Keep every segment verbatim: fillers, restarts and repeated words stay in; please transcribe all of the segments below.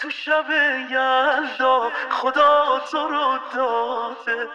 تو شب یلدا خدا تو رو داده.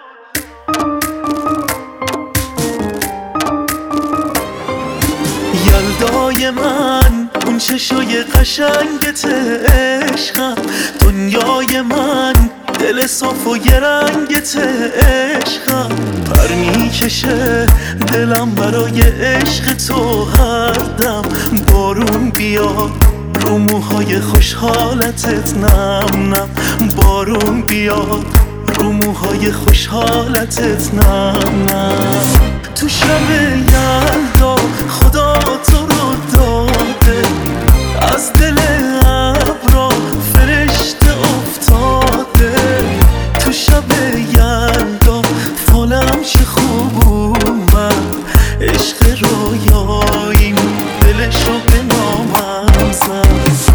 یلدای من اون چشای قشنگت عشقم، دنیای من دل صاف و یه رنگت عشقم. پر میکشه دلم برای عشق تو هر دم، بارون بیاد رو موهای خوشحالتت نم نم، بارون بیاد رو موهای خوشحالتت نم نم. تو شب یلدا خدا تو رو داده، از دل ابرا فرشته افتاده. تو شب یلدا فالم چه خوب اومد، عشق رویاییم دلشو به نامم زد.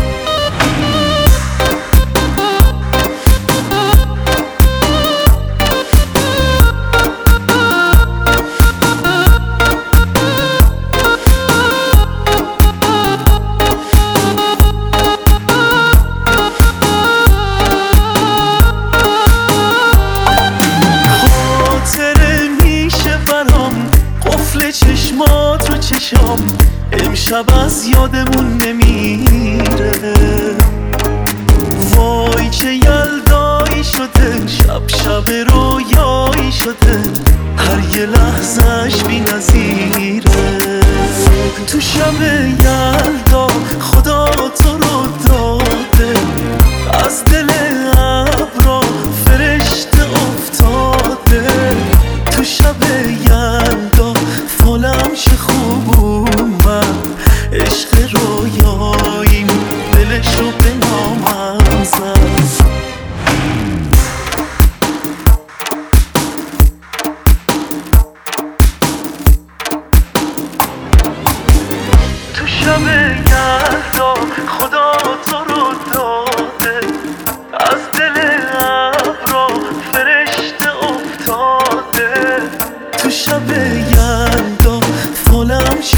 چشمات رو چشم امشب از یادمون نمیره، وای چه یلدایی شده، شب شب رویایی شده، هر یه لحظهش بی نظیره. تو شب یلدا خدا تو رو داده، از دل ابرا فرشته افتاده. تو شب یلدا فالم چه خوب اومد، عشق رویاییم دلشو به نامم زد. تو شب یلدا خدا تو رو داده، از دل ابرا فرشته افتاده. تو شب یلدا فالم